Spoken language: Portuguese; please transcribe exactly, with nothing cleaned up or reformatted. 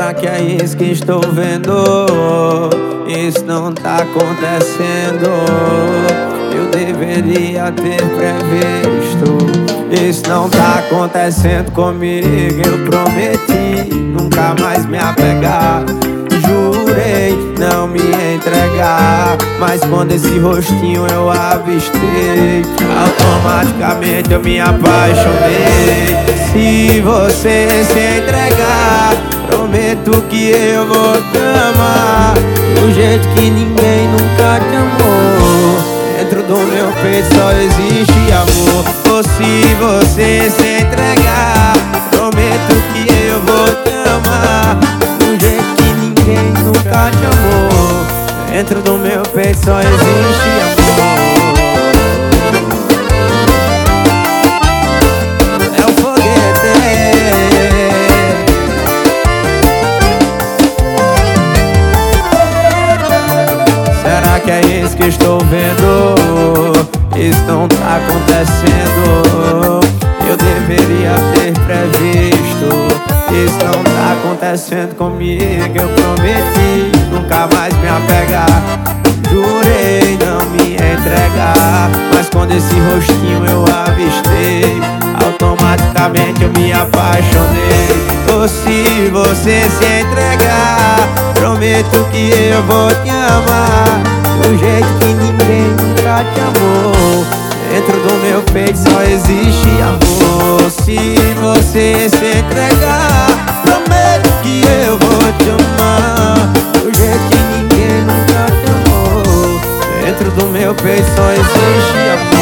Será que é isso que estou vendo? Isso não tá acontecendo. Eu deveria ter previsto. Isso não tá acontecendo comigo. Eu prometi nunca mais me apegar. Jurei não me entregar, mas quando esse rostinho eu avistei, automaticamente eu me apaixonei. Se você se entregar, prometo que eu vou te amar do jeito que ninguém nunca te amou. Dentro do meu peito só existe amor. Ou se você se entregar, prometo que eu vou te amar do jeito que ninguém nunca te amou. Dentro do meu peito só existe amor. É o foguete. Será que é isso que estou vendo? Isso não tá acontecendo. Eu deveria ter previsto. Isso não tá acontecendo comigo. Eu prometi nunca mais me apegar. Jurei não me entregar, mas quando esse rostinho eu avistei, automaticamente eu me apaixonei. Ou se você se entregar, prometo que eu vou te amar do jeito que ninguém nunca te amou. Dentro do meu peito só existe amor. Se você se entregar, prometo que eu vou te amar do jeito que ninguém nunca te amou. Dentro do meu peito só existe amor.